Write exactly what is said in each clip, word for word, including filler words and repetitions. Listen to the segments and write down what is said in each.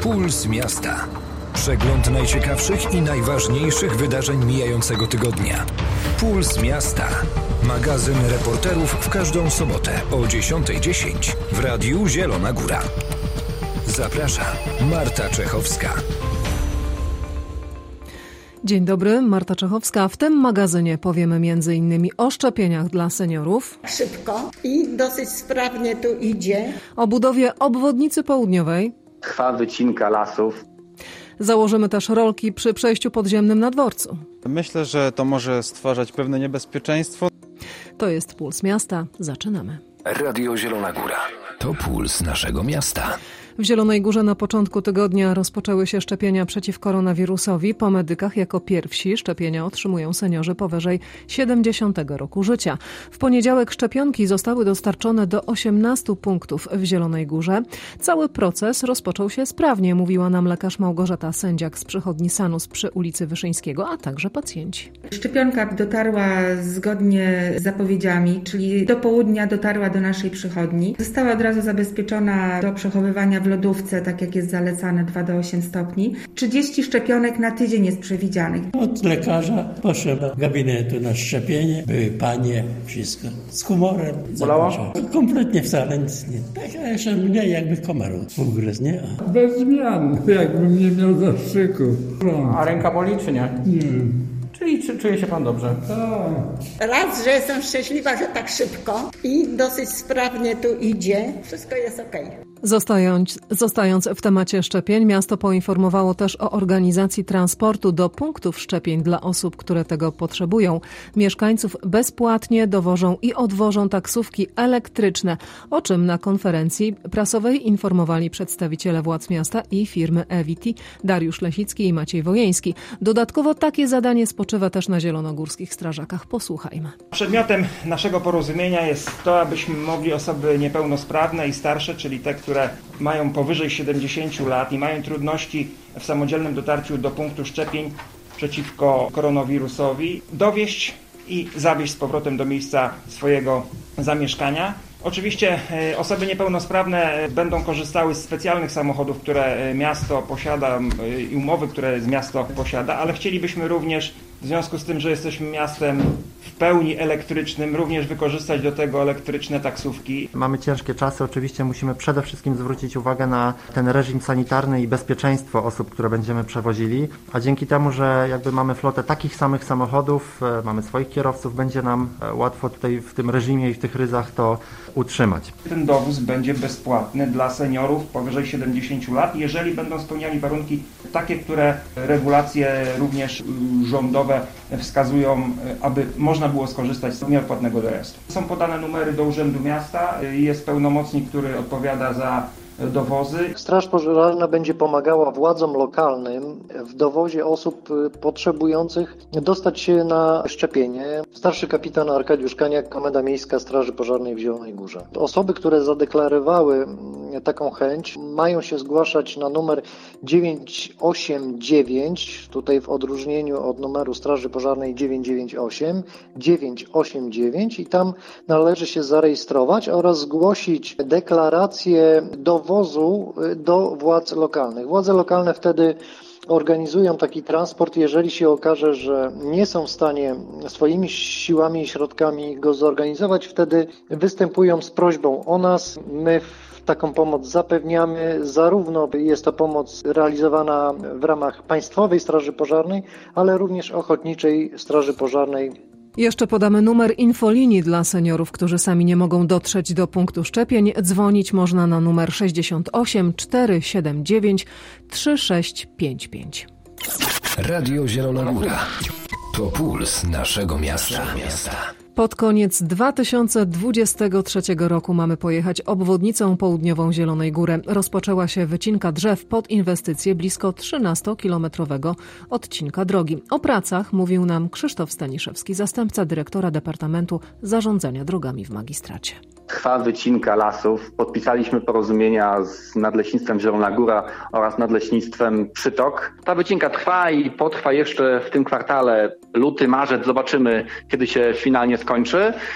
Puls Miasta. Przegląd najciekawszych i najważniejszych wydarzeń mijającego tygodnia. Puls Miasta. Magazyn reporterów w każdą sobotę o dziesiąta dziesięć w Radiu Zielona Góra. Zaprasza Marta Czechowska. Dzień dobry, Marta Czechowska. W tym magazynie powiemy między innymi o szczepieniach dla seniorów. Szybko i dosyć sprawnie tu idzie. O budowie obwodnicy południowej. Trwa wycinka lasów. Założymy też rolki przy przejściu podziemnym na dworcu. Myślę, że to może stwarzać pewne niebezpieczeństwo. To jest Puls Miasta. Zaczynamy. Radio Zielona Góra. To puls naszego miasta. W Zielonej Górze na początku tygodnia rozpoczęły się szczepienia przeciw koronawirusowi. Po medykach jako pierwsi szczepienia otrzymują seniorzy powyżej siedemdziesiątego roku życia. W poniedziałek szczepionki zostały dostarczone do osiemnastu punktów w Zielonej Górze. Cały proces rozpoczął się sprawnie, mówiła nam lekarz Małgorzata Sędziak z przychodni Sanus przy ulicy Wyszyńskiego, a także pacjenci. Szczepionka dotarła zgodnie z zapowiedziami, czyli do południa dotarła do naszej przychodni. Została od razu zabezpieczona do przechowywania w lodówce, tak jak jest zalecane, dwa do ośmiu stopni. trzydzieści szczepionek na tydzień jest przewidzianych. Od lekarza poszedłem do gabinetu na szczepienie. Były panie, wszystko z humorem. Bolało? Kompletnie wcale nic nie. Tak, a jeszcze mniej jakby komaru ugryzł, nie? A. Bez zmian, jakbym nie miał zastrzyku. A ręka boli czy nie? Nie. Czyli czy, czuje się pan dobrze? Tak. Raz, że jestem szczęśliwa, że tak szybko i dosyć sprawnie tu idzie. Wszystko jest okej. Zostając, zostając w temacie szczepień, miasto poinformowało też o organizacji transportu do punktów szczepień dla osób, które tego potrzebują. Mieszkańców bezpłatnie dowożą i odwożą taksówki elektryczne, o czym na konferencji prasowej informowali przedstawiciele władz miasta i firmy Evity, Dariusz Lesicki i Maciej Wojeński. Dodatkowo takie zadanie spoczywa też na zielonogórskich strażakach. Posłuchajmy. Przedmiotem naszego porozumienia jest to, abyśmy mogli osoby niepełnosprawne i starsze, czyli te, które mają powyżej siedemdziesięciu lat i mają trudności w samodzielnym dotarciu do punktu szczepień przeciwko koronawirusowi, dowieźć i zawieźć z powrotem do miejsca swojego zamieszkania. Oczywiście osoby niepełnosprawne będą korzystały z specjalnych samochodów, które miasto posiada i umowy, które miasto posiada, ale chcielibyśmy również, w związku z tym, że jesteśmy miastem w pełni elektrycznym, również wykorzystać do tego elektryczne taksówki. Mamy ciężkie czasy, oczywiście musimy przede wszystkim zwrócić uwagę na ten reżim sanitarny i bezpieczeństwo osób, które będziemy przewozili, a dzięki temu, że jakby mamy flotę takich samych samochodów, mamy swoich kierowców, będzie nam łatwo tutaj w tym reżimie i w tych ryzach to utrzymać. Ten dowóz będzie bezpłatny dla seniorów powyżej siedemdziesięciu lat, jeżeli będą spełniali warunki takie, które regulacje również rządowe wskazują, aby można było skorzystać z nieodpłatnego dojazdu. Są podane numery do Urzędu Miasta, jest pełnomocnik, który odpowiada za dowozy. Straż Pożarna będzie pomagała władzom lokalnym w dowozie osób potrzebujących dostać się na szczepienie. Starszy kapitan Arkadiusz Kaniak, Komenda Miejska Straży Pożarnej w Zielonej Górze. Osoby, które zadeklarowały taką chęć, mają się zgłaszać na numer dziewięć osiem dziewięć, tutaj w odróżnieniu od numeru Straży Pożarnej dziewięć dziewięć osiem, dziewięć osiem dziewięć i tam należy się zarejestrować oraz zgłosić deklarację dowozu do władz lokalnych. Władze lokalne wtedy organizują taki transport, jeżeli się okaże, że nie są w stanie swoimi siłami i środkami go zorganizować, wtedy występują z prośbą o nas. My taką pomoc zapewniamy, zarówno jest to pomoc realizowana w ramach Państwowej Straży Pożarnej, ale również Ochotniczej Straży Pożarnej. Jeszcze podamy numer infolinii dla seniorów, którzy sami nie mogą dotrzeć do punktu szczepień. Dzwonić można na numer sześćdziesiąt osiem czterysta siedemdziesiąt dziewięć trzysta sześć pięć pięć. Radio Zielona Góra. To puls naszego miasta. Pod koniec dwa tysiące dwudziestego trzeciego roku mamy pojechać obwodnicą południową Zielonej Góry. Rozpoczęła się wycinka drzew pod inwestycje blisko trzynastokilometrowego odcinka drogi. O pracach mówił nam Krzysztof Staniszewski, zastępca dyrektora Departamentu Zarządzania Drogami w magistracie. Trwa wycinka lasów. Podpisaliśmy porozumienia z Nadleśnictwem Zielona Góra oraz Nadleśnictwem Przytok. Ta wycinka trwa i potrwa jeszcze w tym kwartale luty, marzec. Zobaczymy, kiedy się finalnie skończy.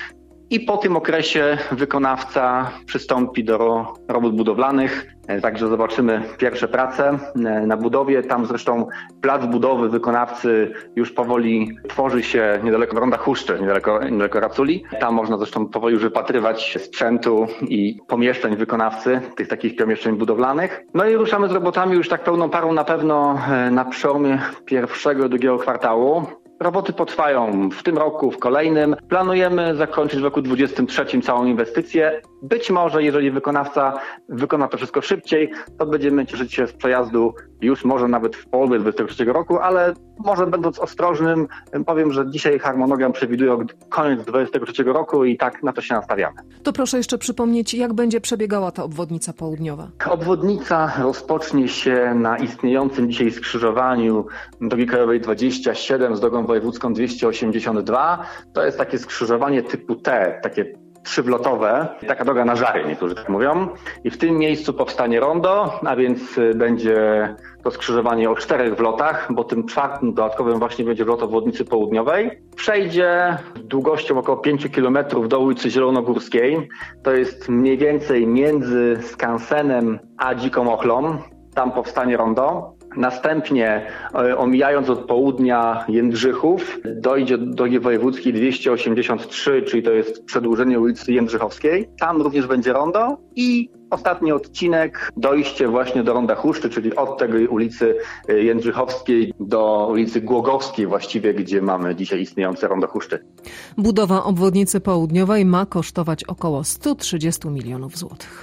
i po tym okresie wykonawca przystąpi do robót budowlanych. Także zobaczymy pierwsze prace na budowie. Tam zresztą plac budowy wykonawcy już powoli tworzy się niedaleko Ronda Huszczy, niedaleko, niedaleko Raculi. Tam można zresztą powoli już wypatrywać sprzętu i pomieszczeń wykonawcy, tych takich pomieszczeń budowlanych. No i ruszamy z robotami już tak pełną parą na pewno na przełomie pierwszego i drugiego kwartału. Roboty potrwają w tym roku, w kolejnym. Planujemy zakończyć w roku dwudziestym trzecim całą inwestycję. Być może, jeżeli wykonawca wykona to wszystko szybciej, to będziemy cieszyć się z przejazdu już może nawet w połowie dwudziestego trzeciego roku, ale może będąc ostrożnym, powiem, że dzisiaj harmonogram przewiduje koniec dwudziestego trzeciego roku i tak na to się nastawiamy. To proszę jeszcze przypomnieć, jak będzie przebiegała ta obwodnica południowa. Obwodnica rozpocznie się na istniejącym dzisiaj skrzyżowaniu drogi krajowej dwadzieścia siedem z drogą wojewódzką dwieście osiemdziesiąt dwa. To jest takie skrzyżowanie typu T, takie przywlotowe, taka droga na żary, niektórzy tak mówią. I w tym miejscu powstanie rondo, a więc będzie to skrzyżowanie o czterech wlotach, bo tym czwartym dodatkowym właśnie będzie wlot obwodnicy południowej. Przejdzie długością około pięć kilometrów do ulicy Zielonogórskiej. To jest mniej więcej między skansenem a Dziką Ochlą. Tam powstanie rondo. Następnie, omijając od południa Jędrzychów, dojdzie do drogi wojewódzkiej dwieście osiemdziesiąt trzy, czyli to jest przedłużenie ulicy Jędrzychowskiej. Tam również będzie rondo i ostatni odcinek, dojście właśnie do Ronda Huszczy, czyli od tej ulicy Jędrzychowskiej do ulicy Głogowskiej właściwie, gdzie mamy dzisiaj istniejące Rondo Huszczy. Budowa obwodnicy południowej ma kosztować około sto trzydzieści milionów złotych.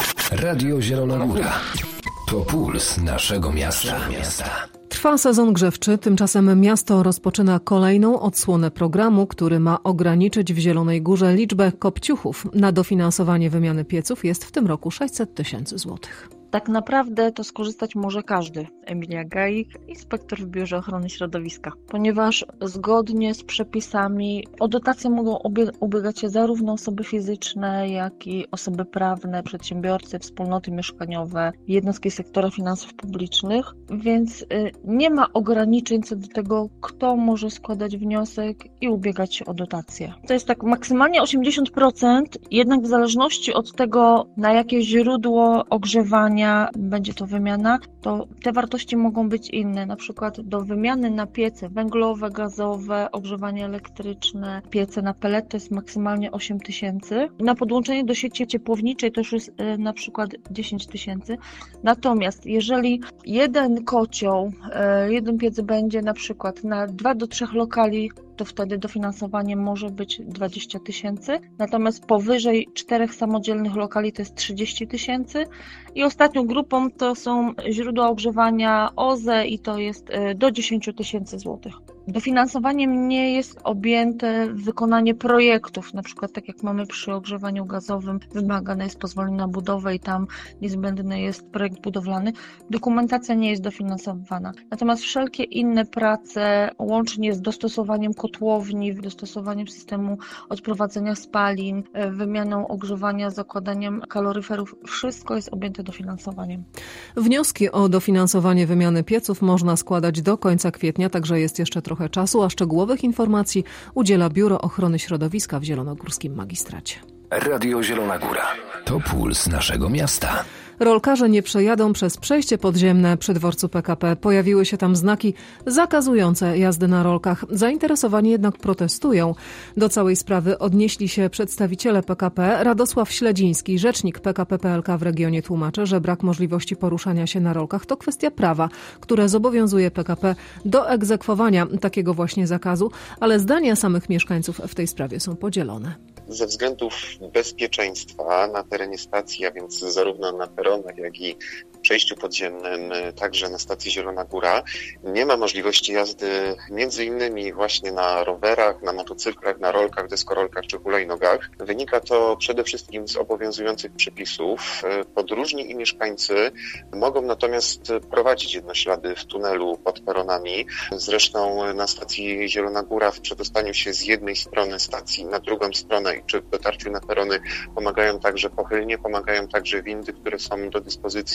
Radio Zielona Góra. To puls naszego miasta. miasta. Trwa sezon grzewczy, tymczasem miasto rozpoczyna kolejną odsłonę programu, który ma ograniczyć w Zielonej Górze liczbę kopciuchów. Na dofinansowanie wymiany pieców jest w tym roku sześćset tysięcy złotych. Tak naprawdę to skorzystać może każdy. Emilia Gajik, inspektor w Biurze Ochrony Środowiska. Ponieważ zgodnie z przepisami o dotacje mogą ubiegać się zarówno osoby fizyczne, jak i osoby prawne, przedsiębiorcy, wspólnoty mieszkaniowe, jednostki sektora finansów publicznych, więc nie ma ograniczeń co do tego, kto może składać wniosek i ubiegać się o dotacje. To jest tak maksymalnie osiemdziesiąt procent, jednak w zależności od tego, na jakie źródło ogrzewania będzie to wymiana, to te wartości mogą być inne. Na przykład do wymiany na piece węglowe, gazowe, ogrzewanie elektryczne, piece na pellet to jest maksymalnie osiem tysięcy. Na podłączenie do sieci ciepłowniczej to już jest y, na przykład dziesięć tysięcy. Natomiast jeżeli jeden kocioł, y, jeden piec będzie na przykład na dwa do trzech lokali, to wtedy dofinansowanie może być dwadzieścia tysięcy. Natomiast powyżej czterech samodzielnych lokali to jest trzydzieści tysięcy. I ostatnią grupą to są źródła ogrzewania O Z E i to jest do dziesięć tysięcy złotych. Dofinansowaniem nie jest objęte wykonanie projektów, na przykład tak jak mamy przy ogrzewaniu gazowym, wymagane jest pozwolenie na budowę i tam niezbędny jest projekt budowlany. Dokumentacja nie jest dofinansowana. Natomiast wszelkie inne prace, łącznie z dostosowaniem kotłowni, dostosowaniem systemu odprowadzenia spalin, wymianą ogrzewania, zakładaniem kaloryferów, wszystko jest objęte dofinansowaniem. Wnioski o dofinansowanie wymiany pieców można składać do końca kwietnia, także jest jeszcze trochę czasu, a szczegółowych informacji udziela Biuro Ochrony Środowiska w Zielonogórskim Magistracie. Radio Zielona Góra. To puls naszego miasta. Rolkarze nie przejadą przez przejście podziemne przy dworcu P K P. Pojawiły się tam znaki zakazujące jazdy na rolkach. Zainteresowani jednak protestują. Do całej sprawy odnieśli się przedstawiciele P K P. Radosław Śledziński, rzecznik P K P P L K w regionie, tłumaczy, że brak możliwości poruszania się na rolkach to kwestia prawa, które zobowiązuje P K P do egzekwowania takiego właśnie zakazu, ale zdania samych mieszkańców w tej sprawie są podzielone. Ze względów bezpieczeństwa na terenie stacji, a więc zarówno na peronach, jak i przejściu podziemnym, także na stacji Zielona Góra, nie ma możliwości jazdy między innymi właśnie na rowerach, na motocyklach, na rolkach, deskorolkach czy hulajnogach. Wynika to przede wszystkim z obowiązujących przepisów. Podróżni i mieszkańcy mogą natomiast prowadzić jednoślady w tunelu pod peronami. Zresztą na stacji Zielona Góra w przedostaniu się z jednej strony stacji na drugą stronę czy w dotarciu na perony pomagają także pochylnie, pomagają także windy, które są do dyspozycji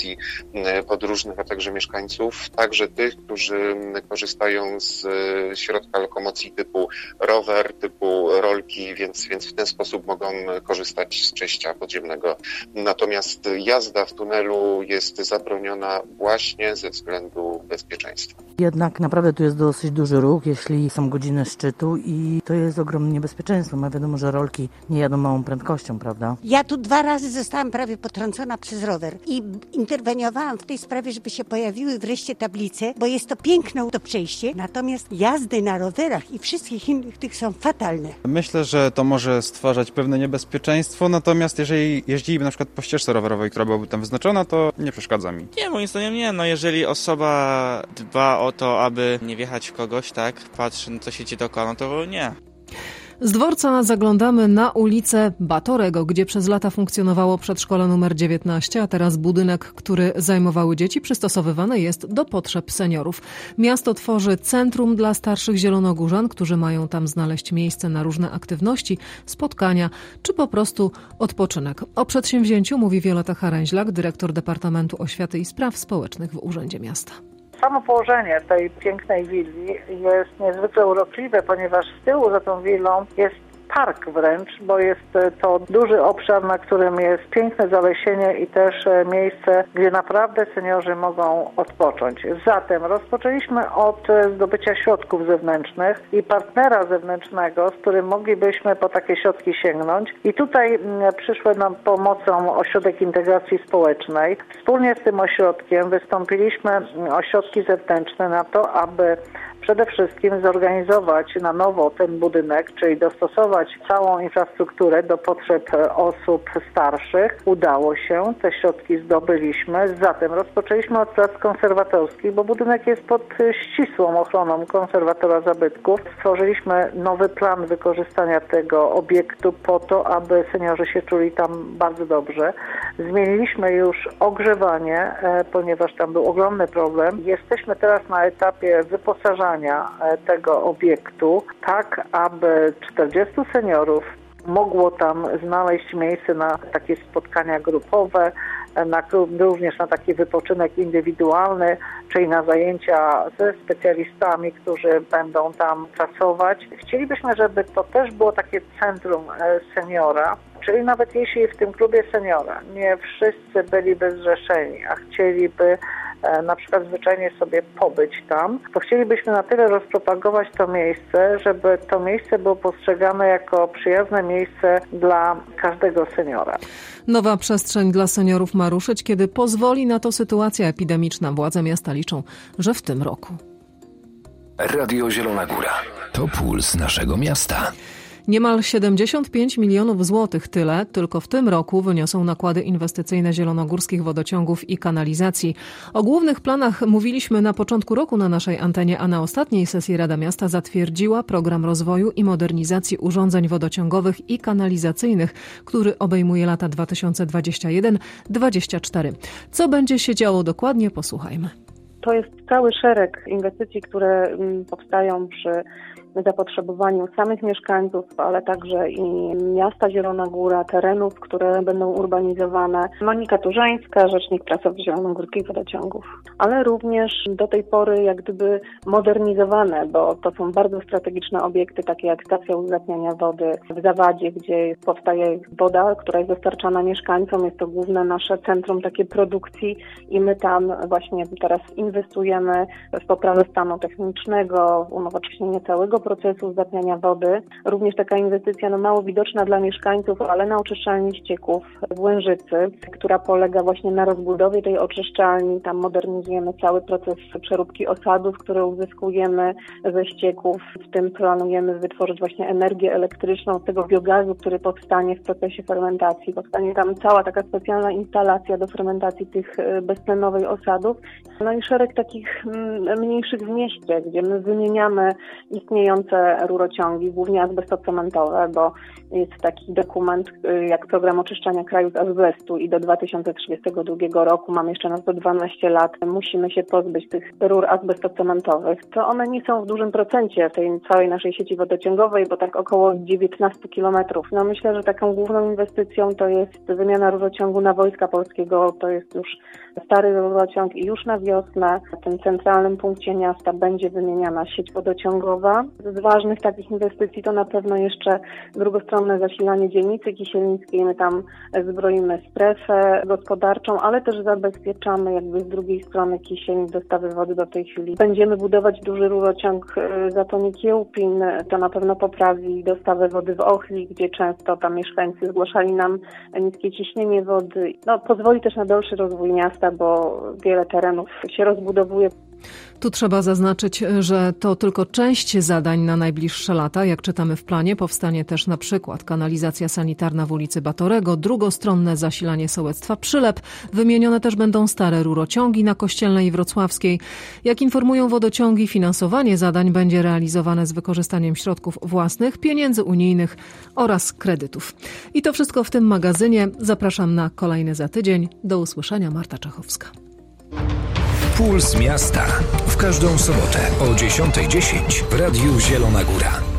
podróżnych, a także mieszkańców, także tych, którzy korzystają z środka lokomocji typu rower, typu rolki, więc, więc w ten sposób mogą korzystać z przejścia podziemnego. Natomiast jazda w tunelu jest zabroniona właśnie ze względu bezpieczeństwa. Jednak naprawdę tu jest dosyć duży ruch, jeśli są godziny szczytu i to jest ogromne niebezpieczeństwo. Ma wiadomo, że rolki nie jadą małą prędkością, prawda? Ja tu dwa razy zostałam prawie potrącona przez rower i interweniowałam w tej sprawie, żeby się pojawiły wreszcie tablice, bo jest to piękne to przejście, natomiast jazdy na rowerach i wszystkich innych tych są fatalne. Myślę, że to może stwarzać pewne niebezpieczeństwo, natomiast jeżeli jeździliby na przykład po ścieżce rowerowej, która byłaby tam wyznaczona, to nie przeszkadza mi. Nie, moim zdaniem nie. No jeżeli osoba dba o to, aby nie wjechać w kogoś, tak, patrzy, co się dzieje dookoła, no to nie. Z dworca zaglądamy na ulicę Batorego, gdzie przez lata funkcjonowało przedszkole numer dziewiętnaście, a teraz budynek, który zajmowały dzieci, przystosowywany jest do potrzeb seniorów. Miasto tworzy centrum dla starszych zielonogórzan, którzy mają tam znaleźć miejsce na różne aktywności, spotkania czy po prostu odpoczynek. O przedsięwzięciu mówi Wioleta Haręźlak, dyrektor Departamentu Oświaty i Spraw Społecznych w Urzędzie Miasta. Samo położenie tej pięknej willi jest niezwykle urokliwe, ponieważ z tyłu za tą willą jest park wręcz, bo jest to duży obszar, na którym jest piękne zalesienie i też miejsce, gdzie naprawdę seniorzy mogą odpocząć. Zatem rozpoczęliśmy od zdobycia środków zewnętrznych i partnera zewnętrznego, z którym moglibyśmy po takie środki sięgnąć. I tutaj przyszły nam pomocą Ośrodek Integracji Społecznej. Wspólnie z tym ośrodkiem wystąpiliśmy o środki zewnętrzne na to, aby przede wszystkim zorganizować na nowo ten budynek, czyli dostosować całą infrastrukturę do potrzeb osób starszych. Udało się, te środki zdobyliśmy. Zatem rozpoczęliśmy od prac konserwatorskich, bo budynek jest pod ścisłą ochroną konserwatora zabytków. Stworzyliśmy nowy plan wykorzystania tego obiektu po to, aby seniorzy się czuli tam bardzo dobrze. Zmieniliśmy już ogrzewanie, ponieważ tam był ogromny problem. Jesteśmy teraz na etapie wyposażania tego obiektu, tak aby czterdziestu seniorów mogło tam znaleźć miejsce na takie spotkania grupowe, na, również na taki wypoczynek indywidualny, czyli na zajęcia ze specjalistami, którzy będą tam pracować. Chcielibyśmy, żeby to też było takie centrum seniora, czyli nawet jeśli w tym klubie seniora nie wszyscy byliby zrzeszeni, a chcieliby na przykład zwyczajnie sobie pobyć tam, to chcielibyśmy na tyle rozpropagować to miejsce, żeby to miejsce było postrzegane jako przyjazne miejsce dla każdego seniora. Nowa przestrzeń dla seniorów ma ruszyć, kiedy pozwoli na to sytuacja epidemiczna. Władze miasta liczą, że w tym roku. Radio Zielona Góra. To puls naszego miasta. Niemal siedemdziesiąt pięć milionów złotych, tyle tylko w tym roku wyniosą nakłady inwestycyjne zielonogórskich wodociągów i kanalizacji. O głównych planach mówiliśmy na początku roku na naszej antenie, a na ostatniej sesji Rada Miasta zatwierdziła program rozwoju i modernizacji urządzeń wodociągowych i kanalizacyjnych, który obejmuje lata dwa tysiące dwudziesty pierwszy do dwudziestego czwartego. Co będzie się działo dokładnie, posłuchajmy. To jest cały szereg inwestycji, które powstają przy zapotrzebowaniu samych mieszkańców, ale także i miasta Zielona Góra, terenów, które będą urbanizowane. Monika Turzańska, rzecznik prasowy Zielonogórskich Wodociągów. Ale również do tej pory jak gdyby modernizowane, bo to są bardzo strategiczne obiekty, takie jak stacja uzdatniania wody w Zawadzie, gdzie powstaje woda, która jest dostarczana mieszkańcom. Jest to główne nasze centrum takie produkcji i my tam właśnie teraz inwestujemy w poprawę stanu technicznego, w unowocześnienie całego procesu uzdatniania wody. Również taka inwestycja no, mało widoczna dla mieszkańców, ale na oczyszczalni ścieków w Łężycy, która polega właśnie na rozbudowie tej oczyszczalni. Tam modernizujemy cały proces przeróbki osadów, które uzyskujemy ze ścieków. W tym planujemy wytworzyć właśnie energię elektryczną z tego biogazu, który powstanie w procesie fermentacji. Powstanie tam cała taka specjalna instalacja do fermentacji tych beztlenowych osadów. No i szereg takich mniejszych w mieście, gdzie my wymieniamy istniejące istniejące rurociągi, głównie azbestocementowe, bo jest taki dokument jak program oczyszczania kraju z azbestu i do dwa tysiące trzydziestego drugiego roku, mamy jeszcze na to dwanaście lat, musimy się pozbyć tych rur azbestocementowych. To one nie są w dużym procencie w tej całej naszej sieci wodociągowej, bo tak około dziewiętnaście kilometrów. No myślę, że taką główną inwestycją to jest wymiana rurociągu na Wojska Polskiego. To jest już stary rurociąg i już na wiosnę w tym centralnym punkcie miasta będzie wymieniana sieć wodociągowa. Z ważnych takich inwestycji to na pewno jeszcze drugostronne zasilanie dzielnicy kisielnickiej. My tam zbroimy strefę gospodarczą, ale też zabezpieczamy jakby z drugiej strony Kisielnic dostawy wody do tej chwili. Będziemy budować duży rurociąg w Zatonie Kiełpin. To na pewno poprawi dostawę wody w Ochli, gdzie często tam mieszkańcy zgłaszali nam niskie ciśnienie wody. No, pozwoli też na dalszy rozwój miasta, bo wiele terenów się rozbudowuje. Tu trzeba zaznaczyć, że to tylko część zadań na najbliższe lata. Jak czytamy w planie, powstanie też na przykład kanalizacja sanitarna w ulicy Batorego, drugostronne zasilanie sołectwa Przylep. Wymienione też będą stare rurociągi na Kościelnej i Wrocławskiej. Jak informują wodociągi, finansowanie zadań będzie realizowane z wykorzystaniem środków własnych, pieniędzy unijnych oraz kredytów. I to wszystko w tym magazynie. Zapraszam na kolejny za tydzień. Do usłyszenia, Marta Czachowska. Puls Miasta. W każdą sobotę o dziesiąta dziesięć w Radiu Zielona Góra.